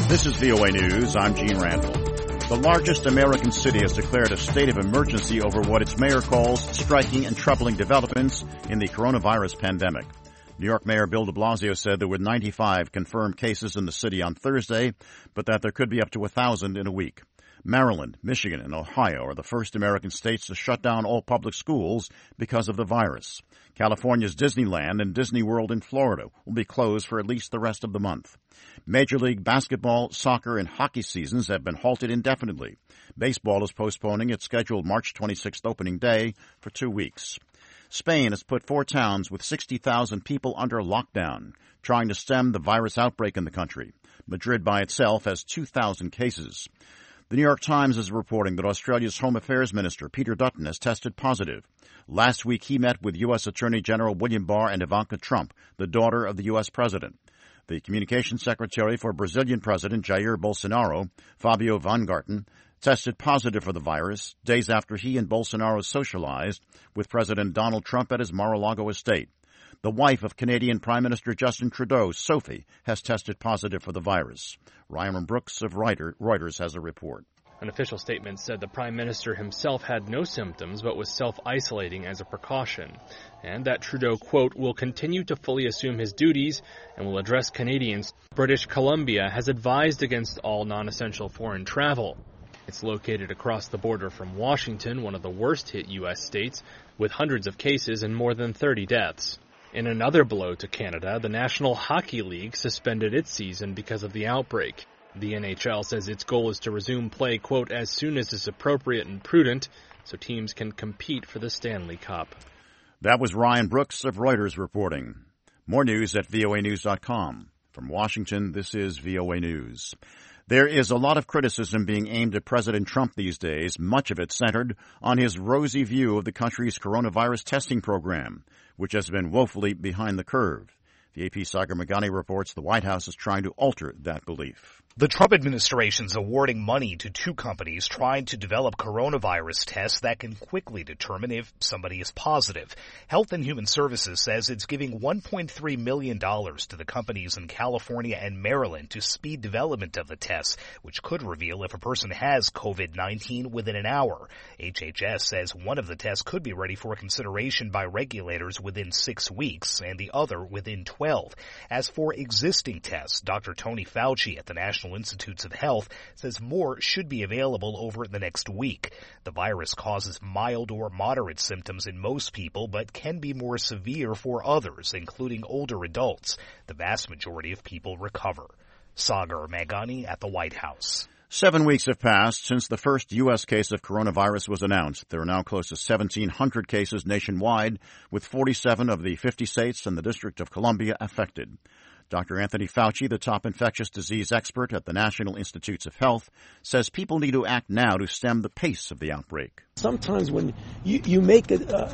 This is VOA News. I'm Gene Randall. The largest American city has declared a state of emergency over what its mayor calls striking and troubling developments in the coronavirus pandemic. New York Mayor Bill de Blasio said there were 95 confirmed cases in the city on Thursday, but that there could be up to 1,000 in a week. Maryland, Michigan, and Ohio are the first American states to shut down all public schools because of the virus. California's Disneyland and Disney World in Florida will be closed for at least the rest of the month. Major League Basketball, soccer, and hockey seasons have been halted indefinitely. Baseball is postponing its scheduled March 26th opening day for 2 weeks. Spain has put 4 towns with 60,000 people under lockdown, trying to stem the virus outbreak in the country. Madrid by itself has 2,000 cases. The New York Times is reporting that Australia's Home Affairs Minister, Peter Dutton, has tested positive. Last week, he met with U.S. Attorney General William Barr and Ivanka Trump, the daughter of the U.S. president. The Communications Secretary for Brazilian President Jair Bolsonaro, Fabio Weingarten, tested positive for the virus days after he and Bolsonaro socialized with President Donald Trump at his Mar-a-Lago estate. The wife of Canadian Prime Minister Justin Trudeau, Sophie, has tested positive for the virus. Ryan Brooks of Reuters has a report. An official statement said the Prime Minister himself had no symptoms but was self-isolating as a precaution, and that Trudeau, quote, will continue to fully assume his duties and will address Canadians. British Columbia has advised against all non-essential foreign travel. It's located across the border from Washington, one of the worst-hit U.S. states, with hundreds of cases and more than 30 deaths. In another blow to Canada, the National Hockey League suspended its season because of the outbreak. The NHL says its goal is to resume play, quote, as soon as is appropriate and prudent, so teams can compete for the Stanley Cup. That was Ryan Brooks of Reuters reporting. More news at voanews.com. From Washington, this is VOA News. There is a lot of criticism being aimed at President Trump these days, much of it centered on his rosy view of the country's coronavirus testing program, which has been woefully behind the curve. The AP's Sagar Meghani reports the White House is trying to alter that belief. The Trump administration's awarding money to 2 companies trying to develop coronavirus tests that can quickly determine if somebody is positive. Health and Human Services says it's giving $1.3 million to the companies in California and Maryland to speed development of the tests, which could reveal if a person has COVID-19 within an hour. HHS says one of the tests could be ready for consideration by regulators within 6 weeks and the other within 12. As for existing tests, Dr. Tony Fauci at the National Institutes of Health says more should be available over the next week. The virus causes mild or moderate symptoms in most people, but can be more severe for others, including older adults. The vast majority of people recover. Sagar Meghani at the White House. 7 weeks have passed since the first U.S. case of coronavirus was announced. There are now close to 1,700 cases nationwide, with 47 of the 50 states and the District of Columbia affected. Dr. Anthony Fauci, the top infectious disease expert at the National Institutes of Health, says people need to act now to stem the pace of the outbreak. Sometimes when you make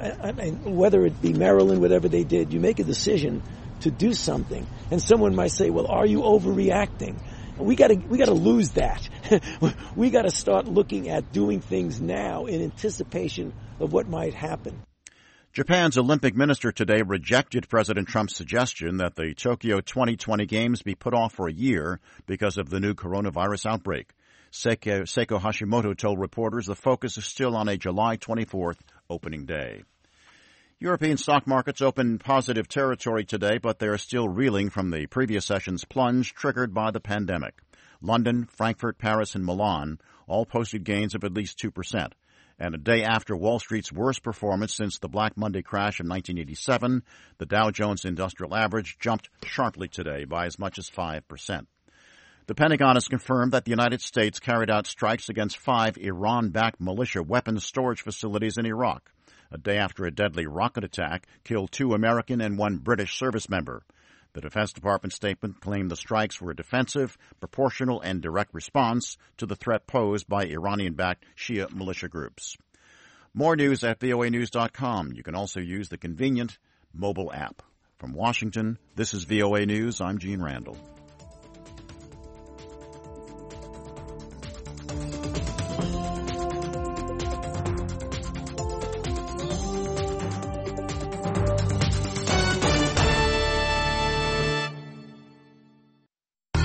whether it be Maryland, whatever they did, you make a decision to do something, and someone might say, well, are you overreacting? We got to lose that. We got to start looking at doing things now in anticipation of what might happen. Japan's Olympic minister today rejected President Trump's suggestion that the Tokyo 2020 Games be put off for a year because of the new coronavirus outbreak. Seiko Hashimoto told reporters the focus is still on a July 24th opening day. European stock markets opened in positive territory today, but they are still reeling from the previous session's plunge triggered by the pandemic. London, Frankfurt, Paris, and Milan all posted gains of at least 2%. And a day after Wall Street's worst performance since the Black Monday crash of 1987, the Dow Jones Industrial Average jumped sharply today by as much as 5%. The Pentagon has confirmed that the United States carried out strikes against 5 Iran-backed militia weapons storage facilities in Iraq, a day after a deadly rocket attack killed 2 American and 1 British service member. The Defense Department statement claimed the strikes were a defensive, proportional, and direct response to the threat posed by Iranian-backed Shia militia groups. More news at voanews.com. You can also use the convenient mobile app. From Washington, this is VOA News. I'm Gene Randall.